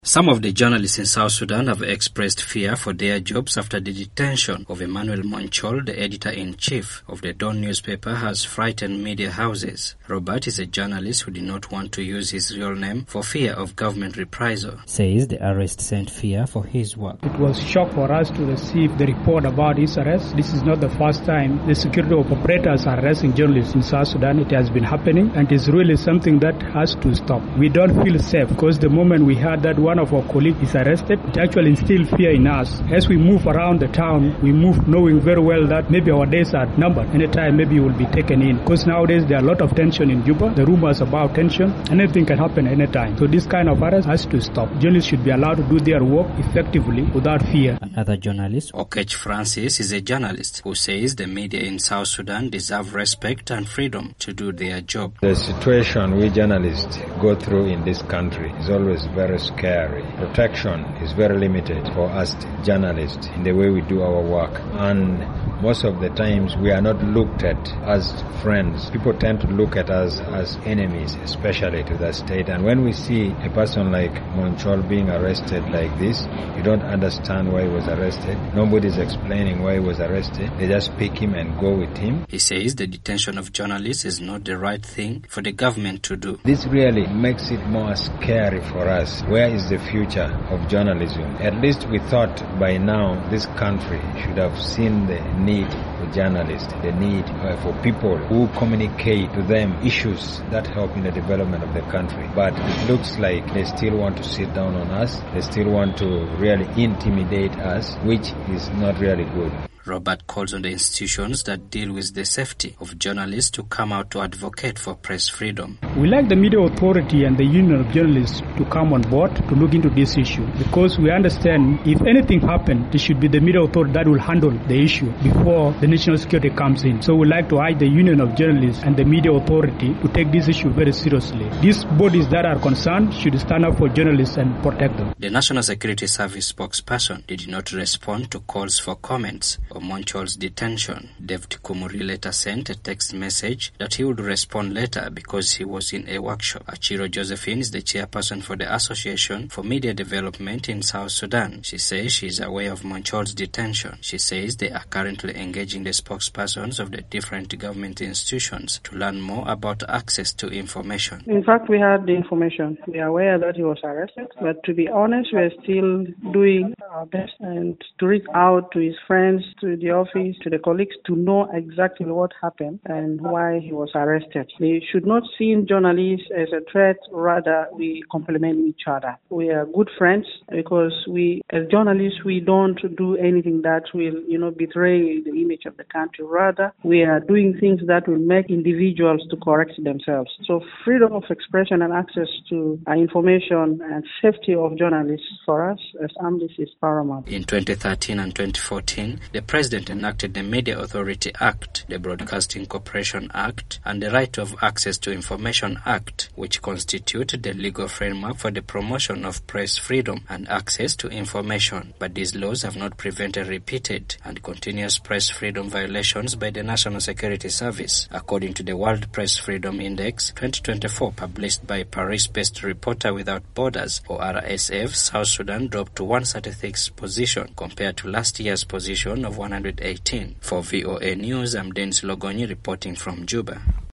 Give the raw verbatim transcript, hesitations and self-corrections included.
Some of the journalists in South Sudan have expressed fear for their jobs after the detention of Emmanuel Monchol, the editor-in-chief of the Dawn newspaper, has frightened media houses. Robert is a journalist who did not want to use his real name for fear of government reprisal. Says the arrest sent fear for his work. It was a shock for us to receive the report about his arrest. This is not the first time the security operators are arresting journalists in South Sudan. It has been happening, and it's really something that has to stop. We don't feel safe because the moment we heard that one of our colleagues is arrested, it actually instilled fear in us. As we move around the town, we move knowing very well that maybe our days are numbered. Anytime maybe we will be taken in. Because nowadays there are a lot of tension in Juba. The rumors about tension, anything can happen anytime. So this kind of arrest has to stop. Journalists should be allowed to do their work effectively without fear. Another journalist, Okech Francis, is a journalist who says the media in South Sudan deserve respect and freedom to do their job. The situation we journalists go through in this country is always very scary. Protection is very limited for us journalists in the way we do our work, and most of the times we are not looked at as friends. People tend to look at us as enemies, especially to the state. And when we see a person like Monchol being arrested like this, you don't understand why he was arrested. Nobody's explaining why he was arrested. They just pick him and go with him. He says the detention of journalists is not the right thing for the government to do. This really makes it more scary for us. Where is the future of journalism? At least we thought by now this country should have seen the need for journalists, the need uh, for people who communicate to them issues that help in the development of the country. But it looks like they still want to sit down on us. They still want to really intimidate us, which is not really good. Robert calls on the institutions that deal with the safety of journalists to come out to advocate for press freedom. We like the Media Authority and the Union of Journalists to come on board to look into this issue, because we understand if anything happens, it should be the Media Authority that will handle the issue before the national security comes in. So we like to urge the Union of Journalists and the Media Authority to take this issue very seriously. These bodies that are concerned should stand up for journalists and protect them. The National Security Service spokesperson did not respond to calls for comments on Monchol's detention. David Kumuri later sent a text message that he would respond later because he was in a workshop. Achiro Josephine is the chairperson for the Association for Media Development in South Sudan. She says she is aware of Monchol's detention. She says they are currently engaging the spokespersons of the different government institutions to learn more about access to information. In fact, we had the information. We are aware that he was arrested, but to be honest, we are still doing our best and to reach out to his friends, to the office, to the colleagues, to know exactly what happened and why he was arrested. We should not see journalists as a threat, rather we complement each other. We are good friends because we, as journalists, we don't do anything that will, you know, betray the image of the country. Rather, we are doing things that will make individuals to correct themselves. So freedom of expression and access to uh, information and safety of journalists for us as Amnesty is paramount. In twenty thirteen and twenty fourteen, the President enacted the Media Authority Act, the Broadcasting Corporation Act, and the Right of Access to Information Act, which constitute the legal framework for the promotion of press freedom and access to information. But these laws have not prevented repeated and continuous press freedom violations by the National Security Service. According to the World Press Freedom Index twenty twenty-four, published by Paris-based Reporter Without Borders, or R S F, South Sudan dropped to one hundred thirty-sixth position compared to last year's position of one hundred eighteen. For V O A News, I'm Dennis Logonyi reporting from Juba.